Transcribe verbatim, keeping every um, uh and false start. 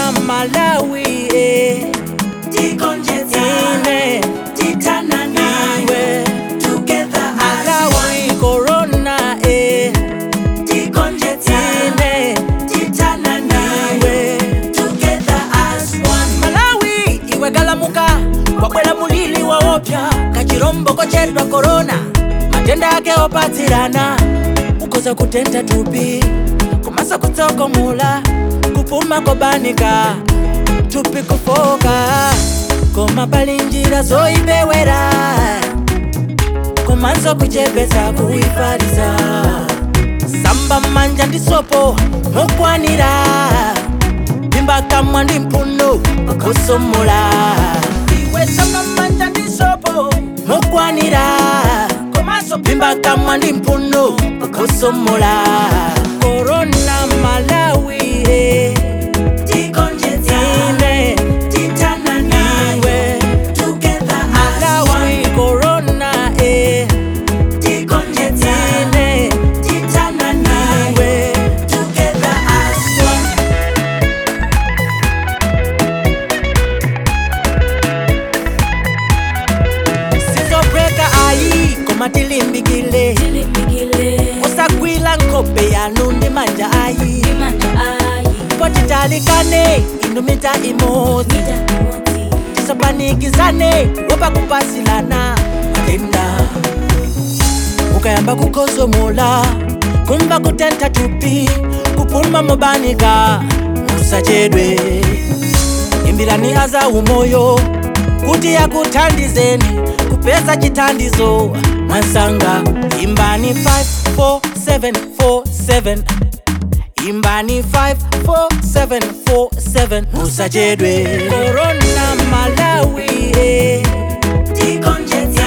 Corona Malawi, eh. Tikonjezane, titana nawe, together as Malawi, Corona, eh. Tikonjezane, titana nawe, together as one. Malawi, iwe galamuka, wakwela mulili wa opya, kachirombo kochedwa corona, matenda yake opatirana, ukoza kutenta tupi, kumasa kutoko mula, kupuma kobanika, tupi kufoka, koma balinjira zoibewera, komanzo kuchepeza kuifariza, samba manja ndisopo, mukwanira, bimba kamwa ndi mpuno, kusumula. Iwe samba manja ndisopo, mukwanira, komanzo bimba kamwa ndi mpuno, kusumula. Corona Malawi, eh. Tikonjezane, titana nawe, together as one. Corona, eh. Tikonjezane, titana nawe, together as one. Sizobreka ayi, koma tilimbikile, usagwila nkope yanu ndi manja ayi, potitalikane inumita imodzi, tisapanikizane wopa kupasilana matenda, ukayamba kukosomola, kumva kutenta tupi, kupuma mobanika, musachedwe, imbirani aza umoyo, kuti yakuthandizeni, kupeza chitandizo, mwansanga, imbani five four seven four seven, imbani five four seven four seven, musachedwe. Corona Malawi, eh. Tikonjezane.